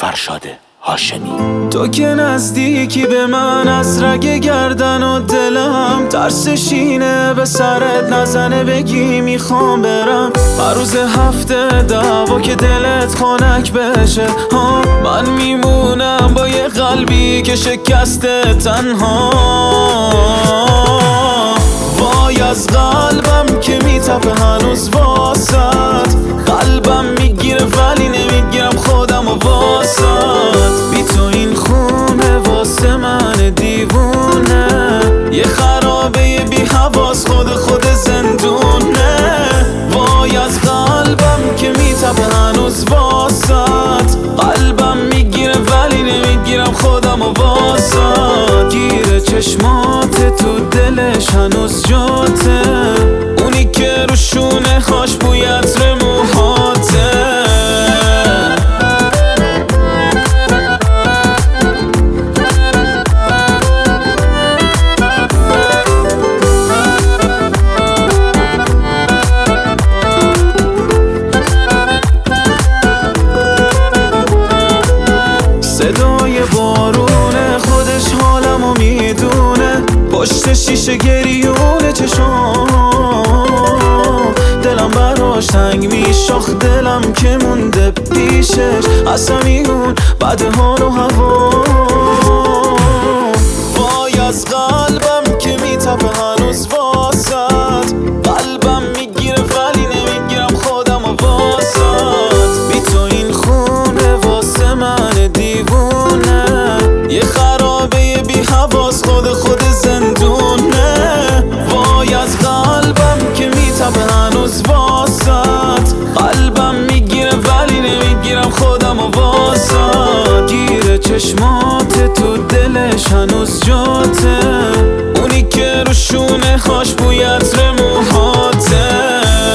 فرشاد هاشمی. تو که نزدیکی به من از رگ گردن و دلم ترسش اینه به سرت نزنه بگی میخوام برم. هر روز هفته دعوا که دلت خنک بشه ها، من میمونم با یه قلبی که شکسته تنها. وای از قلبم که میتپه هنوز واسد، قلبم میگیره ولی نمیگیرم خودم و واسد. بی تو این خونه واسه من دیوونه، یه خرابه بی حواس خود زندونه. وای از قلبم که میتپه هنوز واسد، قلبم میگیره ولی نمیگیرم خودم و واسد. گیره چشمات تو دلش هنوز جاته، اونی که رو شونه هاش بوی عطر موهاته. صدای بارونه خودش حالمو میدونه، پشت شیشه گریونه چشام دلم براش تنگ میشاخ، دلم که مونده پیشش اصلا میون بعد حال و هوا. وای از قلبم که میتپه هنوز واسد، قلبم میگیره ولی نمیگیرم خودم و واسد. بی تو این خونه واسه من دیوونه، یه خرابه بی حواس خود زندونه. وای از قلبم که میتپه هنوز واسد، قلبم میگیره ولی نمیگیرم خودم و واسد. گیره چشمات تو دلش هنوز جاته، اونی که رو شونه هاش بوی عطر موهاته.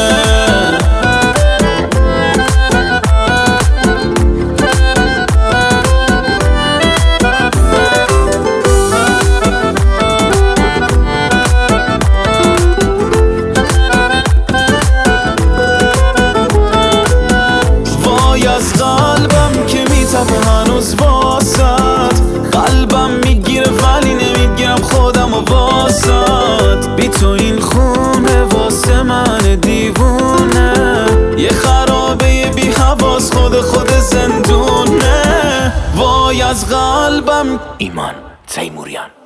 از قلبم که میتپه هنوز واسد، قلبم میگیره ولی نمیگیرم خودم و واسد. بی تو این خونه واسه من دیوونه، یه خرابه بی حواس خود زندونه. وای از قلبم. ایمان تیموریان.